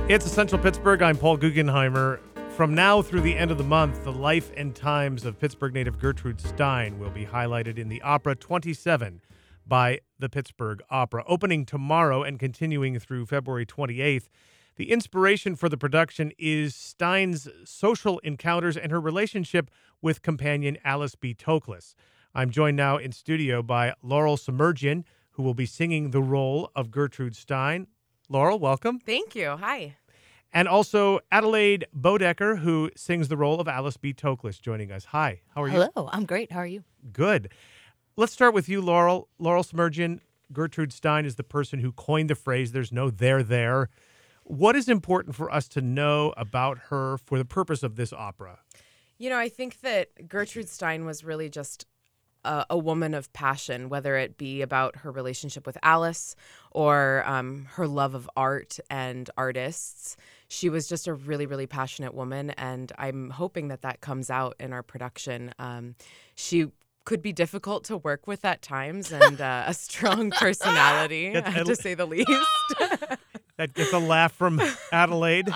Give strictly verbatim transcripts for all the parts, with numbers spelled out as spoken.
It's Essential Pittsburgh. I'm Paul Guggenheimer. From now through the end of the month, the life and times of Pittsburgh native Gertrude Stein will be highlighted in the opera twenty-seven by the Pittsburgh Opera, opening tomorrow and continuing through February twenty-eighth. The inspiration for the production is Stein's social encounters and her relationship with companion Alice B. Toklas. I'm joined now in studio by Laurel Submergian, who will be singing the role of Gertrude Stein. Laurel, welcome. Thank you. Hi. And also Adelaide Bodecker, who sings the role of Alice B. Toklas, joining us. Hi, how are you? Hello, I'm great. How are you? Good. Let's start with you, Laurel. Laurel Submergian. Gertrude Stein is the person who coined the phrase, there's no there there. What is important for us to know about her for the purpose of this opera? You know, I think that Gertrude Stein was really just a, a woman of passion, whether it be about her relationship with Alice or um, her love of art and artists. She was just a really, really passionate woman, and I'm hoping that that comes out in our production. Um, she could be difficult to work with at times, and uh, a strong personality, to say the least. That gets a laugh from Adelaide.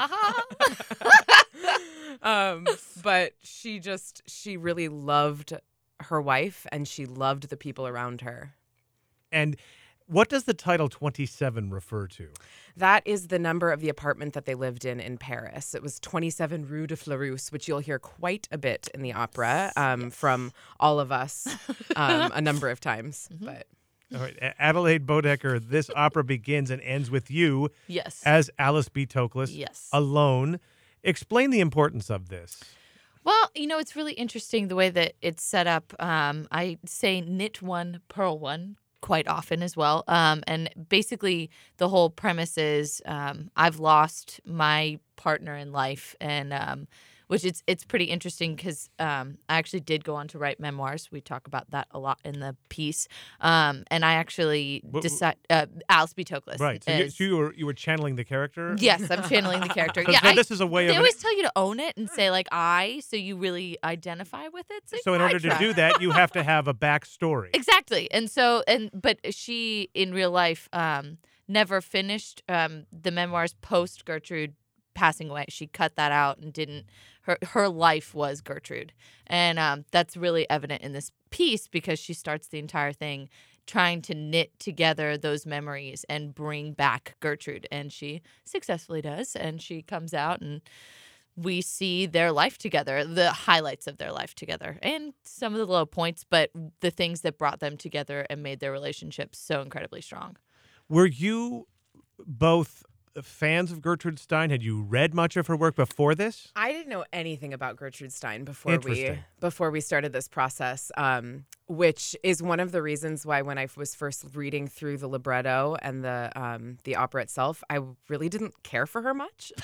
um, but she just, she really loved her wife, and she loved the people around her. And what does the title twenty-seven refer to? That is the number of the apartment that they lived in in Paris. It was twenty-seven Rue de Fleurus, which you'll hear quite a bit in the opera um, yes. from all of us um, a number of times. Mm-hmm. But all right, Adelaide Bodecker, this opera begins and ends with you yes. as Alice B. Toklas, yes. alone. Explain the importance of this. Well, you know, it's really interesting the way that it's set up. Um, I say knit one, purl one quite often as well. Um, and basically the whole premise is um, I've lost my partner in life, and um, which it's it's pretty interesting because um, I actually did go on to write memoirs. We talk about that a lot in the piece. Um, and I actually decided uh, Alice B. Toklas. Right. So, is, you, so you were you were channeling the character? Yes, I'm channeling the character. Yeah, so I, this is a way they of. They always tell you to own it and say like I, so you really identify with it. So, so in order I try. to do that, you have to have a backstory. Exactly. And so and but she in real life um, never finished um, the memoirs post Gertrude passing away. She cut that out and didn't. Her her life was Gertrude, and um, that's really evident in this piece because she starts the entire thing trying to knit together those memories and bring back Gertrude, and she successfully does. And she comes out, and we see their life together, the highlights of their life together, and some of the low points, but the things that brought them together and made their relationship so incredibly strong. Were you both fans of Gertrude Stein? Had you read much of her work before this? I didn't know anything about Gertrude Stein before we before we started this process, um, which is one of the reasons why when I was first reading through the libretto and the um, the opera itself, I really didn't care for her much.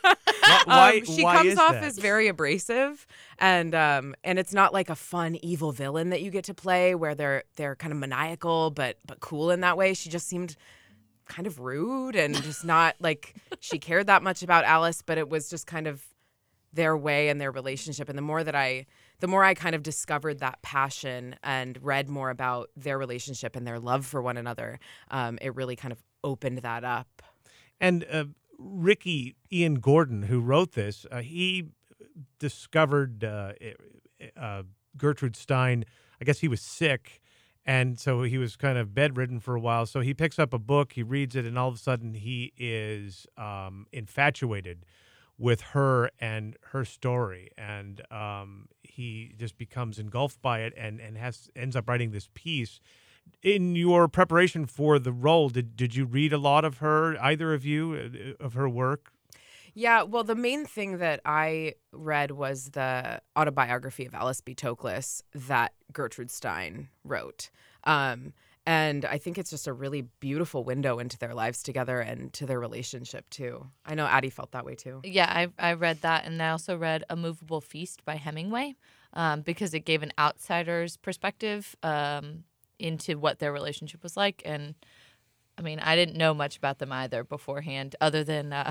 Why, um, she why comes is off that? as very abrasive, and um, and it's not like a fun evil villain that you get to play where they're they're kind of maniacal but but cool in that way. She just seemed kind of rude and just not like she cared that much about Alice, but it was just kind of their way and their relationship. And the more that I, the more I kind of discovered that passion and read more about their relationship and their love for one another, um, it really kind of opened that up. And uh, Ricky Ian Gordon, who wrote this, uh, he discovered uh, uh, Gertrude Stein. I guess he was sick. And so he was kind of bedridden for a while. So he picks up a book, he reads it, and all of a sudden he is um, infatuated with her and her story. And um, he just becomes engulfed by it and, and has ends up writing this piece. In your preparation for the role, did, did you read a lot of her, either of you, of her work? Yeah, well, the main thing that I read was the autobiography of Alice B. Toklas that Gertrude Stein wrote. Um, and I think it's just a really beautiful window into their lives together and to their relationship, too. I know Addie felt that way, too. Yeah, I, I read that. And I also read A Movable Feast by Hemingway um, because it gave an outsider's perspective um, into what their relationship was like. And I mean, I didn't know much about them either beforehand, other than uh,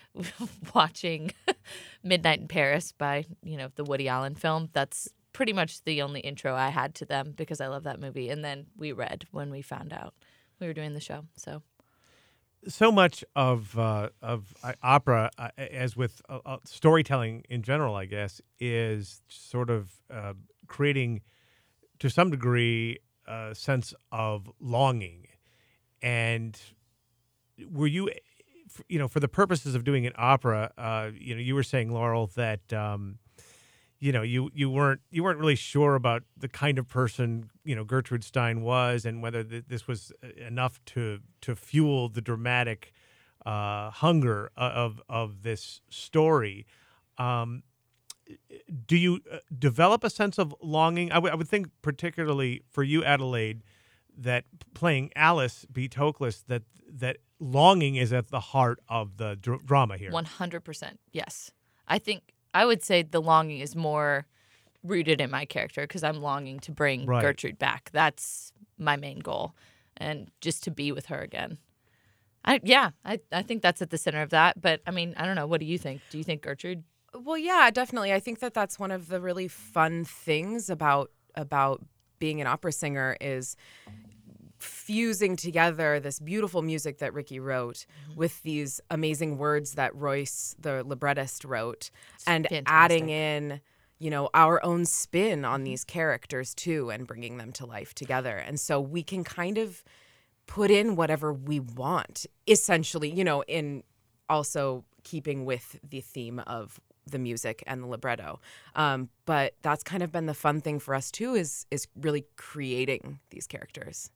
watching Midnight in Paris by, you know, the Woody Allen film. That's pretty much the only intro I had to them because I love that movie. And then we read when we found out we were doing the show. So so much of uh, of uh, opera, uh, as with uh, uh, storytelling in general, I guess, is sort of uh, creating, to some degree, a sense of longing. And were you, you know, for the purposes of doing an opera, uh, you know, you were saying, Laurel, that um, you know, you you weren't you weren't really sure about the kind of person, you know, Gertrude Stein was, and whether th- this was enough to to fuel the dramatic uh, hunger of of this story. Um, do you uh, develop a sense of longing? I, w- I would think, particularly for you, Adelaide, that playing Alice B. Toklas, that that longing is at the heart of the dr- drama here. one hundred percent. Yes. I think I would say the longing is more rooted in my character because I'm longing to bring Right. Gertrude back. That's my main goal, and just to be with her again. I yeah, I, I think that's at the center of that. But I mean, I don't know. What do you think? Do you think Gertrude? Well, yeah, definitely. I think that that's one of the really fun things about about being an opera singer is fusing together this beautiful music that Ricky wrote Mm-hmm. with these amazing words that Royce, the librettist, wrote, and fantastic. adding in, you know, our own spin on these characters too, and bringing them to life together. And so we can kind of put in whatever we want, essentially, you know, in also keeping with the theme of the music and the libretto. Um, but that's kind of been the fun thing for us too, is is really creating these characters.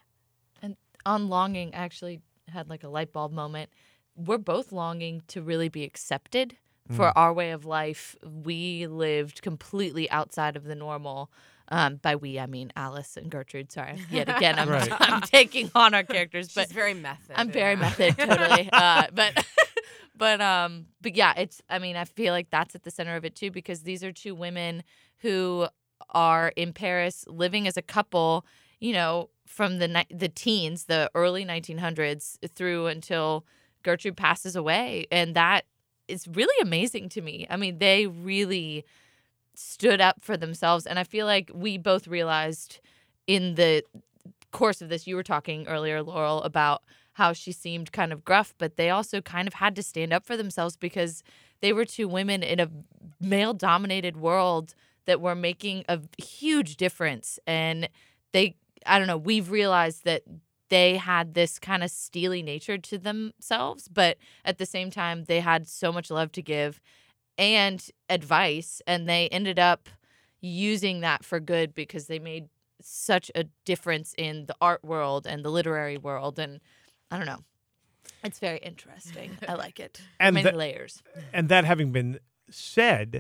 And on longing, I actually had like a light bulb moment. We're both longing to really be accepted for our way of life. We lived completely outside of the normal. Um, by we, I mean Alice and Gertrude. Sorry, yet again, I'm, Right. I'm taking on our characters, She's but very method. I'm very yeah. method, totally. Uh, but, but, um, but yeah, it's. I mean, I feel like that's at the center of it too, because these are two women who are in Paris, living as a couple. You know, from the ni- the teens, the early nineteen hundreds, through until Gertrude passes away, and that is really amazing to me. I mean, they really stood up for themselves, and I feel like we both realized in the course of this, you were talking earlier, Laurel, about how she seemed kind of gruff, but they also kind of had to stand up for themselves because they were two women in a male-dominated world that were making a huge difference. And they, I don't know, we've realized that they had this kind of steely nature to themselves, but at the same time, they had so much love to give and advice, and they ended up using that for good because they made such a difference in the art world and the literary world. And I don't know. It's very interesting. I like it. And Many the- layers. And that having been said,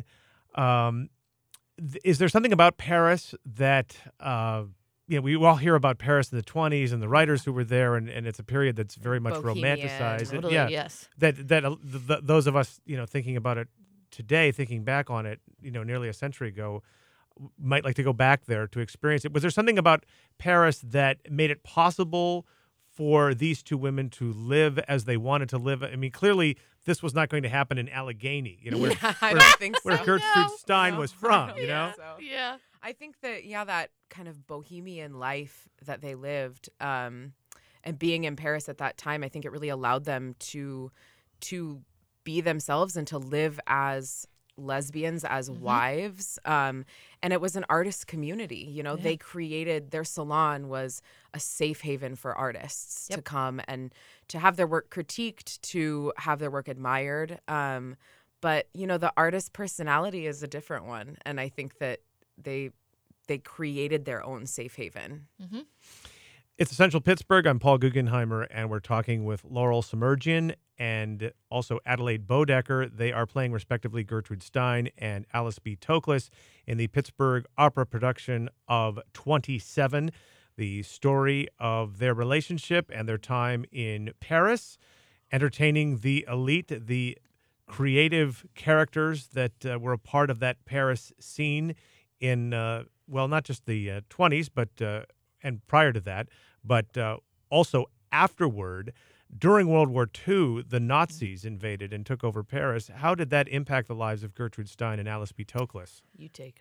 um, th- is there something about Paris that, uh, you know, we all hear about Paris in the twenties and the writers who were there, and, and it's a period that's very much Bohemian. romanticized. Totally, yeah, yes. that that uh, th- th- those of us, you know, thinking about it today, thinking back on it, you know, nearly a century ago, w- might like to go back there to experience it. Was there something about Paris that made it possible for these two women to live as they wanted to live? I mean, clearly this was not going to happen in Allegheny, you know, where, Yeah, I where, don't think so. where Gertrude No. Stein No, was I from, don't you know? think so. Yeah. I think that, yeah, that kind of bohemian life that they lived, um, and being in Paris at that time, I think it really allowed them to to be themselves and to live as lesbians, as Mhm. wives. Um, and it was an artist community. You know, Yeah. they created, their salon was a safe haven for artists to Yep. come and to have their work critiqued, to have their work admired. Um, but, you know, the artist personality is a different one. And I think that they they created their own safe haven. Mm-hmm. It's Essential Pittsburgh. I'm Paul Guggenheimer, and we're talking with Laurel Submergian and also Adelaide Bodecker. They are playing, respectively, Gertrude Stein and Alice B. Toklas in the Pittsburgh Opera production of twenty-seven, the story of their relationship and their time in Paris, entertaining the elite, the creative characters that uh, were a part of that Paris scene in, uh, well, not just the uh, twenties, but uh, and prior to that, but uh, also afterward. During World War Two, the Nazis invaded and took over Paris. How did that impact the lives of Gertrude Stein and Alice B. Toklas? You take over.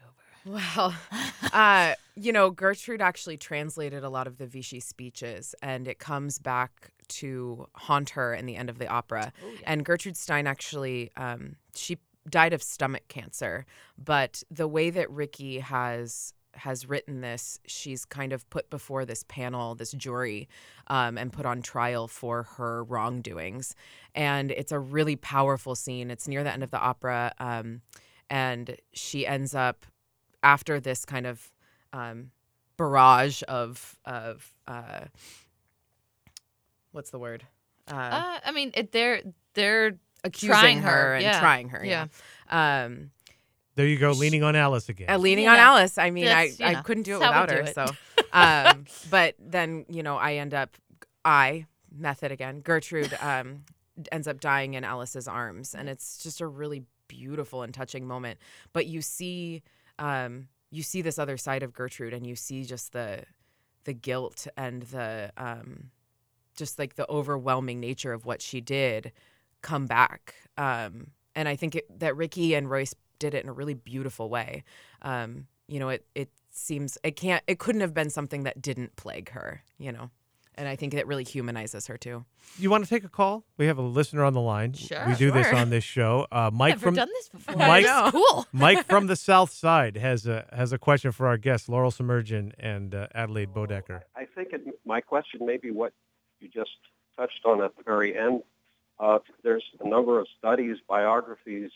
Well, uh, you know, Gertrude actually translated a lot of the Vichy speeches, and it comes back to haunt her in the end of the opera. Oh, yeah. And Gertrude Stein actually, um, she died of stomach cancer, but the way that Ricky has has written this, she's kind of put before this panel, this jury, um, and put on trial for her wrongdoings. And it's a really powerful scene. It's near the end of the opera, um, and she ends up, after this kind of um, barrage of of uh, what's the word? Uh, Uh, I mean, it, they're they're accusing trying her, her, and yeah. trying her. Yeah. Um, There you go, leaning on Alice again. uh, leaning Yeah. on Alice. I mean, I, That's, you I know, couldn't do it that's how without we her. do it. So, um, but then you know, I end up, I method again. Gertrude um, ends up dying in Alice's arms, and it's just a really beautiful and touching moment. But you see, um, you see this other side of Gertrude, and you see just the, the guilt and the, um, just like the overwhelming nature of what she did, come back. Um, and I think it, that Ricky and Royce did it in a really beautiful way. Um, you know, it it seems it can't it couldn't have been something that didn't plague her, you know. And I think it really humanizes her too. You want to take a call? We have a listener on the line. Sure. We do this Sure. on this show. Uh, Mike never from done this before. Mike- It's cool. Mike from the South Side has a has a question for our guests, Laurel Submergin and uh, Adelaide Bodecker. I think it, my question may be what you just touched on at the very end. Uh, there's a number of studies, biographies,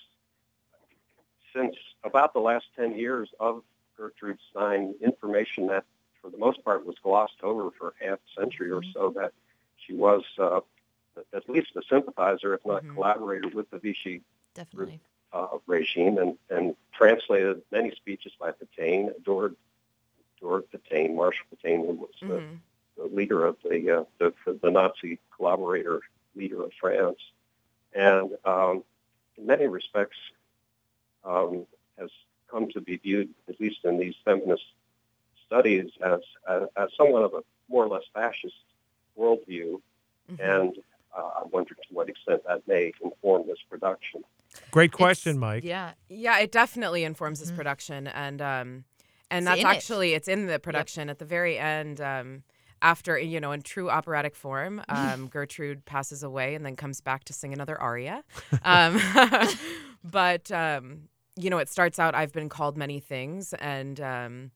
since about the last ten years of Gertrude Stein, information that for the most part was glossed over for half a century or so, that she was uh, at least a sympathizer, if not Mhm. collaborator with the Vichy Definitely. uh, regime, and, and translated many speeches by Pétain, adored, adored Pétain, Marshal Pétain, who was the, Mhm. the leader of the, uh, the the Nazi collaborator leader of France, and um, in many respects um, has come to be viewed, at least in these feminist studies, as as, as somewhat of a more or less fascist worldview, Mhm. and uh, I wonder to what extent that may inform this production. Great question, It's- Mike. Yeah. Yeah, it definitely informs this Mhm. production, and um, and It's that's in it. actually it's in the production at the very end. Um, after you know, in true operatic form, um, Gertrude passes away and then comes back to sing another aria. Um, but um, you know, it starts out, "I've been called many things," and um,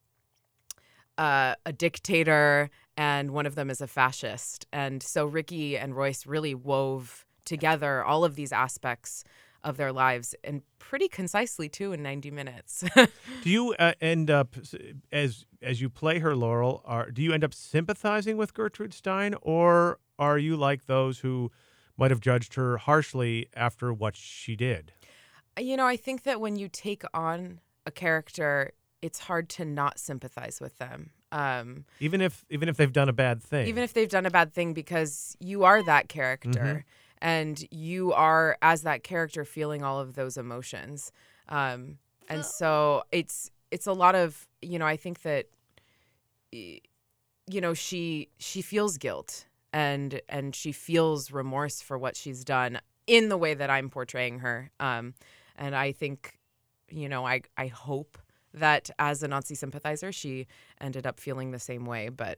uh, a dictator, and one of them is a fascist. And so Ricky and Royce really wove together all of these aspects of their lives, and pretty concisely too, in ninety minutes. Do you uh, end up as as you play her, Laurel? Are do you end up sympathizing with Gertrude Stein, or are you like those who might have judged her harshly after what she did? You know, I think that when you take on a character, it's hard to not sympathize with them. Um, Even if even if they've done a bad thing, even if they've done a bad thing, because you are that character, and you are, as that character, feeling all of those emotions. Um, and so it's it's a lot of, you know, I think that y- you know, she she feels guilt, and and she feels remorse for what she's done in the way that I'm portraying her. Um, and I think, you know, I I hope that as a Nazi sympathizer, she ended up feeling the same way. But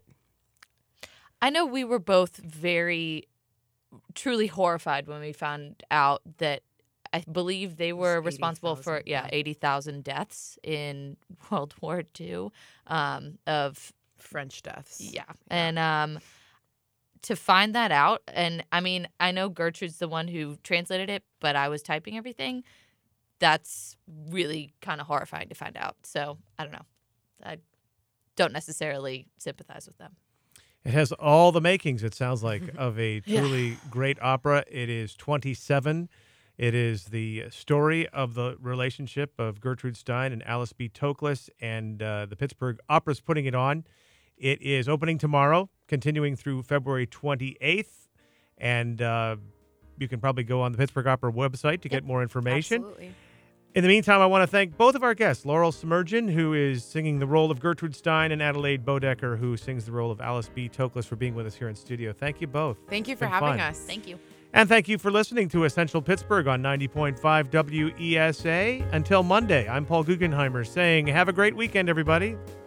I know we were both very truly horrified when we found out that I believe they were was responsible for eighty thousand, yeah yeah. eighty thousand deaths in World War Two um, of French deaths. yeah. And um, to find that out, and I mean, I know Gertrude's the one who translated it, but I was typing everything. That's really kind of horrifying to find out. So I don't know. I don't necessarily sympathize with them. it has all the makings, it sounds like, of a Yeah. truly great opera. It is twenty-seven. It is the story of the relationship of Gertrude Stein and Alice B. Toklas, and uh, the Pittsburgh Opera's putting it on. It is opening tomorrow, continuing through February twenty-eighth, and uh, you can probably go on the Pittsburgh Opera website to get more information. Absolutely. In the meantime, I want to thank both of our guests, Laurel Submergin, who is singing the role of Gertrude Stein, and Adelaide Bodecker, who sings the role of Alice B. Toklas, for being with us here in studio. Thank you both. Thank you for Been having fun. us. Thank you. And thank you for listening to Essential Pittsburgh on ninety point five W E S A. Until Monday, I'm Paul Guggenheimer saying have a great weekend, everybody.